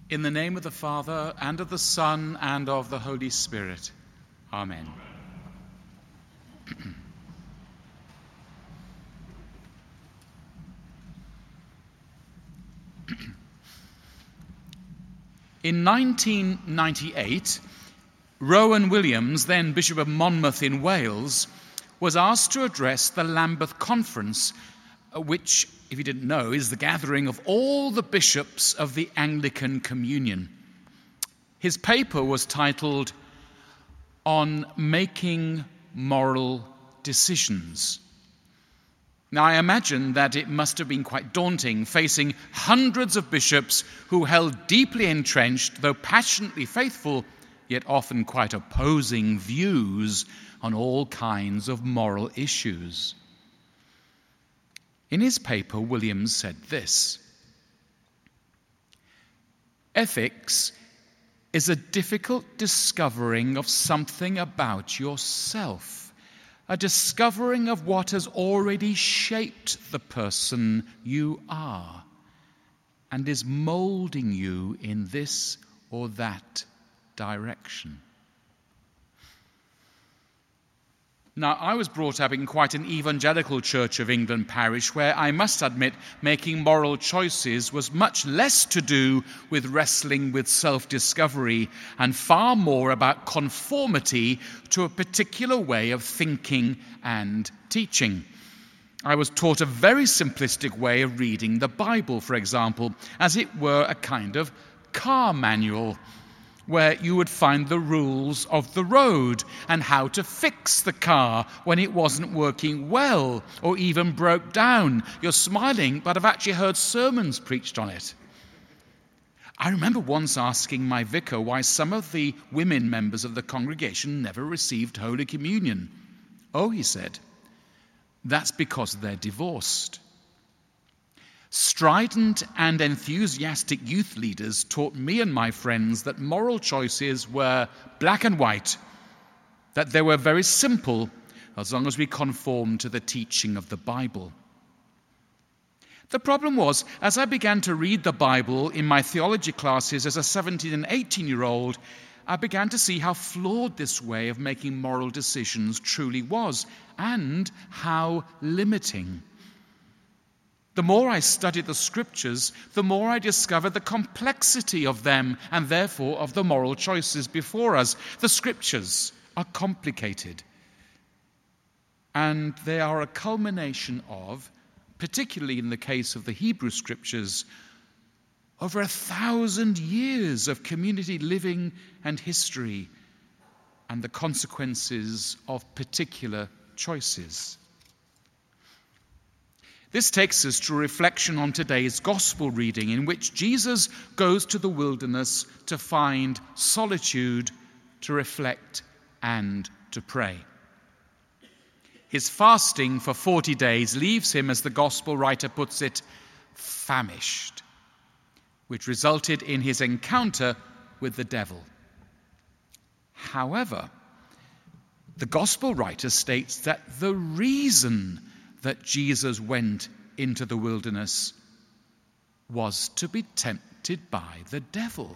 In the name of the Father, and of the Son, and of the Holy Spirit. Amen. In 1998, Rowan Williams, then Bishop of Monmouth in Wales, was asked to address the Lambeth Conference, which, if you didn't know, is the gathering of all the bishops of the Anglican Communion. His paper was titled On Making Moral Decisions. Now, I imagine that it must have been quite daunting facing hundreds of bishops who held deeply entrenched, though passionately faithful, yet often quite opposing views on all kinds of moral issues. In his paper, Williams said this: "Ethics is a difficult discovering of something about yourself, a discovering of what has already shaped the person you are and is molding you in this or that direction." Now, I was brought up in quite an evangelical Church of England parish where, I must admit, making moral choices was much less to do with wrestling with self-discovery and far more about conformity to a particular way of thinking and teaching. I was taught a very simplistic way of reading the Bible, for example, as it were a kind of car manual, where you would find the rules of the road and how to fix the car when it wasn't working well or even broke down. You're smiling, but I've actually heard sermons preached on it. I remember once asking my vicar why some of the women members of the congregation never received Holy Communion. "Oh," he said, "that's because they're divorced." Strident and enthusiastic youth leaders taught me and my friends that moral choices were black and white, that they were very simple as long as we conformed to the teaching of the Bible. The problem was, as I began to read the Bible in my theology classes as a 17 and 18-year-old, I began to see how flawed this way of making moral decisions truly was, and how limiting. The more I studied the Scriptures, the more I discovered the complexity of them and therefore of the moral choices before us. The Scriptures are complicated, and they are a culmination of, particularly in the case of the Hebrew Scriptures, over 1,000 years of community living and history and the consequences of particular choices. This takes us to a reflection on today's gospel reading, in which Jesus goes to the wilderness to find solitude, to reflect, and to pray. His fasting for 40 days leaves him, as the gospel writer puts it, famished, which resulted in his encounter with the devil. However, the gospel writer states that the reason that Jesus went into the wilderness was to be tempted by the devil.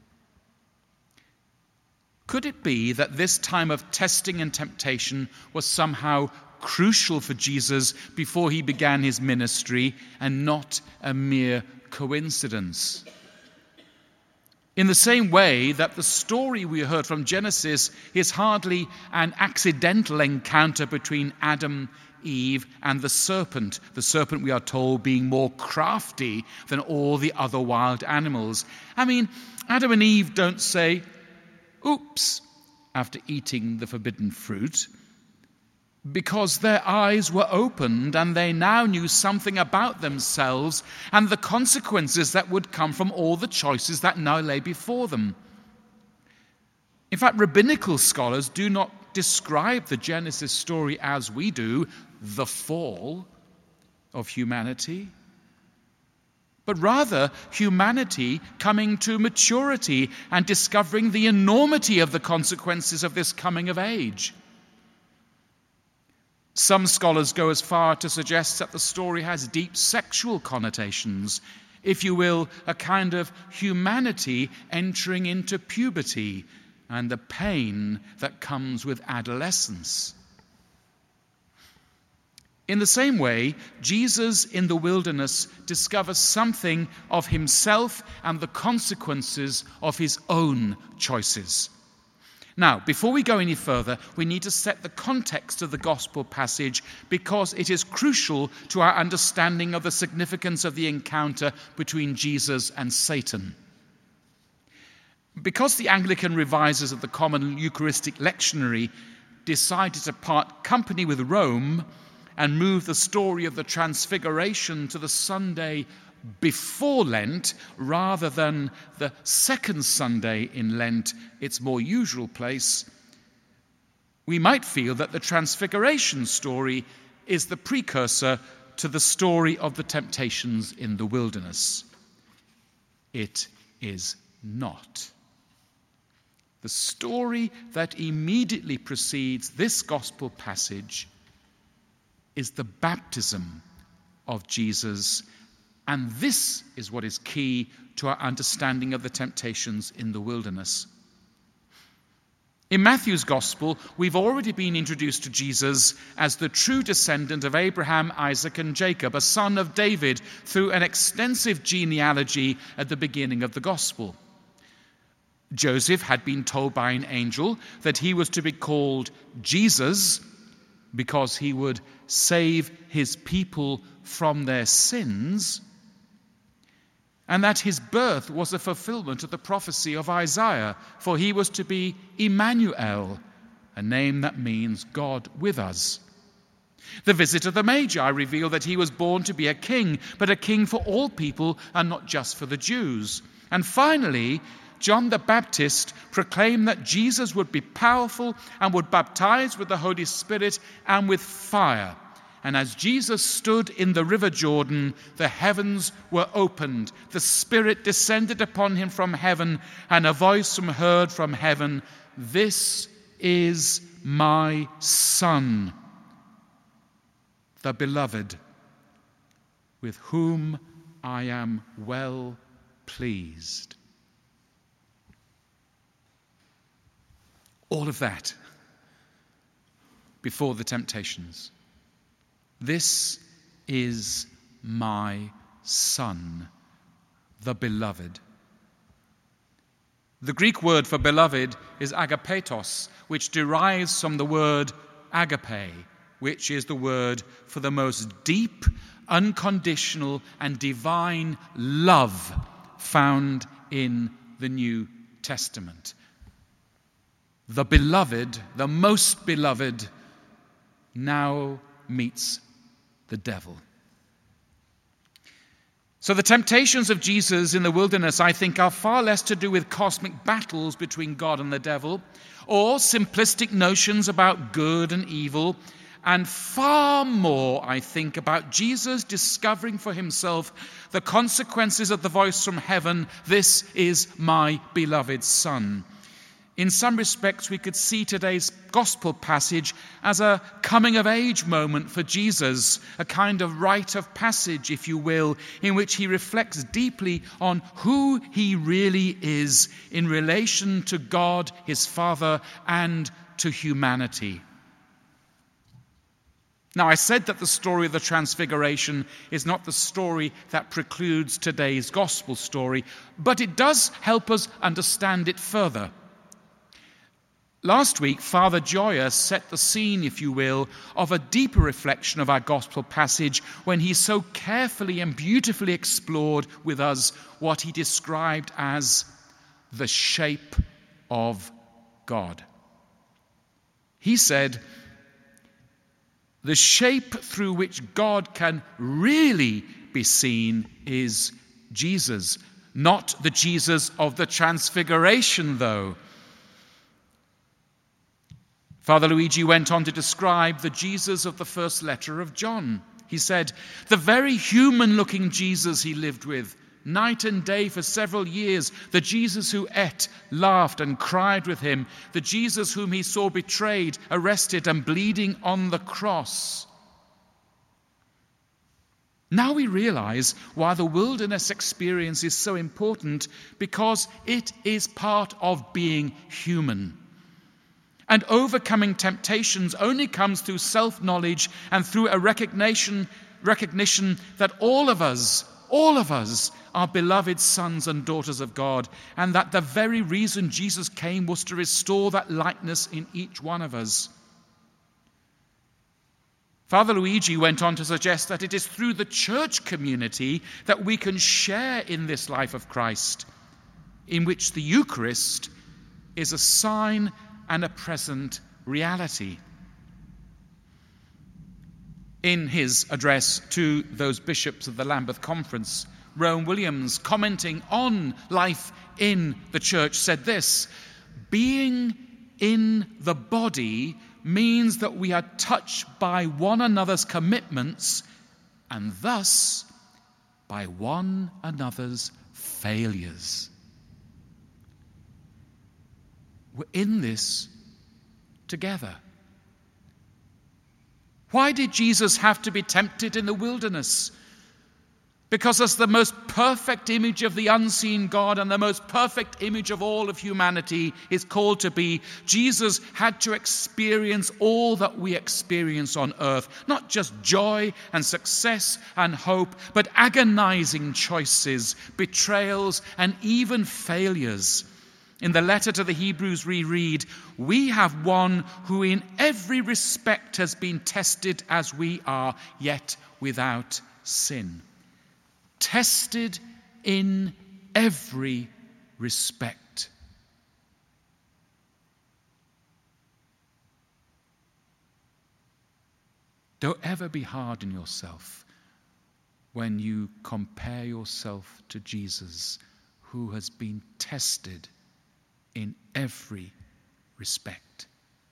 Could it be that this time of testing and temptation was somehow crucial for Jesus before he began his ministry and not a mere coincidence? In the same way that the story we heard from Genesis is hardly an accidental encounter between Adam, Eve, and the serpent we are told being more crafty than all the other wild animals. I mean, Adam and Eve don't say, "Oops," after eating the forbidden fruit, because their eyes were opened and they now knew something about themselves and the consequences that would come from all the choices that now lay before them. In fact, rabbinical scholars do not describe the Genesis story as we do, the fall of humanity, but rather humanity coming to maturity and discovering the enormity of the consequences of this coming of age. Some scholars go as far to suggest that the story has deep sexual connotations, If you will, a kind of humanity entering into puberty and the pain that comes with adolescence. In the same way, Jesus in the wilderness discovers something of himself and the consequences of his own choices. Now, before we go any further, we need to set the context of the gospel passage because it is crucial to our understanding of the significance of the encounter between Jesus and Satan. Because the Anglican revisers of the Common Eucharistic Lectionary decided to part company with Rome and move the story of the Transfiguration to the Sunday before Lent rather than the second Sunday in Lent, its more usual place, we might feel that the Transfiguration story is the precursor to the story of the temptations in the wilderness. It is not. The story that immediately precedes this gospel passage is the baptism of Jesus, and this is what is key to our understanding of the temptations in the wilderness. In Matthew's Gospel, we've already been introduced to Jesus as the true descendant of Abraham, Isaac, and Jacob, a son of David, through an extensive genealogy at the beginning of the Gospel. Joseph had been told by an angel that he was to be called Jesus because he would save his people from their sins, and that his birth was a fulfillment of the prophecy of Isaiah, for he was to be Emmanuel, a name that means God with us. The visit of the Magi revealed that he was born to be a king, but a king for all people and not just for the Jews. And finally, John the Baptist proclaimed that Jesus would be powerful and would baptize with the Holy Spirit and with fire. And as Jesus stood in the river Jordan, the heavens were opened. The Spirit descended upon him from heaven, and a voice heard from heaven, "This is my Son, the beloved, with whom I am well pleased." All of that before the temptations. This is my Son, the beloved. The Greek word for beloved is agapetos, which derives from the word agape, which is the word for the most deep, unconditional, and divine love found in the New Testament. The beloved, the most beloved, now meets the devil. So the temptations of Jesus in the wilderness, I think, are far less to do with cosmic battles between God and the devil, or simplistic notions about good and evil, and far more, I think, about Jesus discovering for himself the consequences of the voice from heaven, "This is my beloved Son." In some respects, we could see today's gospel passage as a coming-of-age moment for Jesus, a kind of rite of passage, if you will, in which he reflects deeply on who he really is in relation to God, his Father, and to humanity. Now, I said that the story of the Transfiguration is not the story that precludes today's gospel story, but it does help us understand it further. Last week, Father Joyous set the scene, if you will, of a deeper reflection of our gospel passage when he so carefully and beautifully explored with us what he described as the shape of God. He said, the shape through which God can really be seen is Jesus, not the Jesus of the Transfiguration, though. Father Luigi went on to describe the Jesus of the first letter of John. He said, the very human-looking Jesus he lived with, night and day for several years, the Jesus who ate, laughed, and cried with him, the Jesus whom he saw betrayed, arrested, and bleeding on the cross. Now we realize why the wilderness experience is so important, because it is part of being human. And overcoming temptations only comes through self-knowledge and through a recognition that all of us are beloved sons and daughters of God, and that the very reason Jesus came was to restore that likeness in each one of us. Father Luigi went on to suggest that it is through the church community that we can share in this life of Christ, in which the Eucharist is a sign and a present reality. In his address to those bishops of the Lambeth Conference, Rowan Williams, commenting on life in the church, said this: "Being in the body means that we are touched by one another's commitments and thus by one another's failures." We're in this together. Why did Jesus have to be tempted in the wilderness? Because as the most perfect image of the unseen God and the most perfect image of all of humanity is called to be, Jesus had to experience all that we experience on earth. Not just joy and success and hope, but agonizing choices, betrayals, and even failures. In the letter to the Hebrews we read, "We have one who in every respect has been tested as we are, yet without sin." Tested in every respect. Don't ever be hard on yourself when you compare yourself to Jesus, who has been tested in every respect.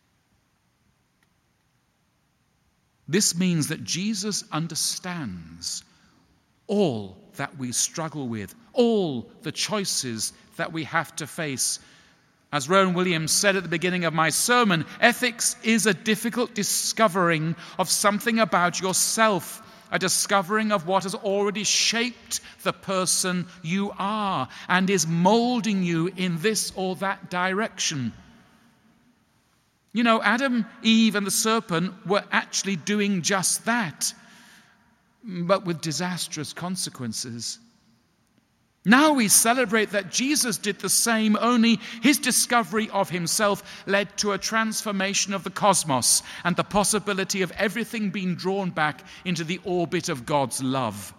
This means that Jesus understands all that we struggle with, all the choices that we have to face. As Rowan Williams said at the beginning of my sermon, ethics is a difficult discovering of something about yourself, a discovering of what has already shaped the person you are and is molding you in this or that direction. You know, Adam, Eve, and the serpent were actually doing just that, but with disastrous consequences. Now we celebrate that Jesus did the same, only his discovery of himself led to a transformation of the cosmos and the possibility of everything being drawn back into the orbit of God's love.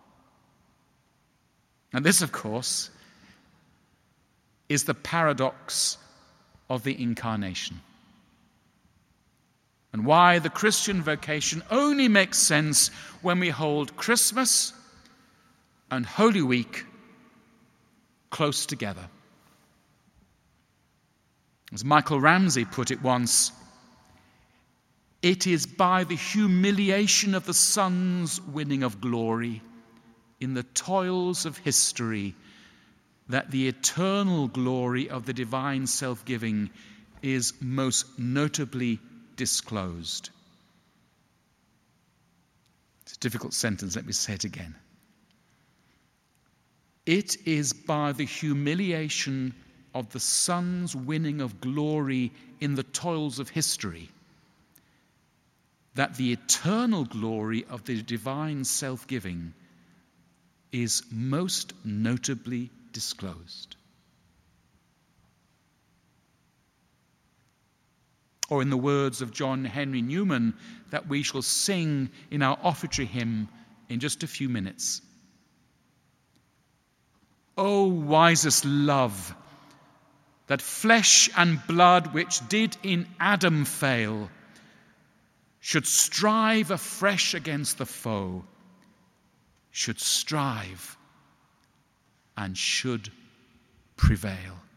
And this, of course, is the paradox of the incarnation, and why the Christian vocation only makes sense when we hold Christmas and Holy Week close together. As Michael Ramsey put it once, it is by the humiliation of the Son's winning of glory in the toils of history that the eternal glory of the divine self-giving is most notably disclosed. It's a difficult sentence, let me say it again. It is by the humiliation of the Son's winning of glory in the toils of history that the eternal glory of the divine self-giving is most notably disclosed. Or in the words of John Henry Newman that we shall sing in our offertory hymn in just a few minutes. O wisest love, that flesh and blood which did in Adam fail should strive afresh against the foe, should strive and should prevail.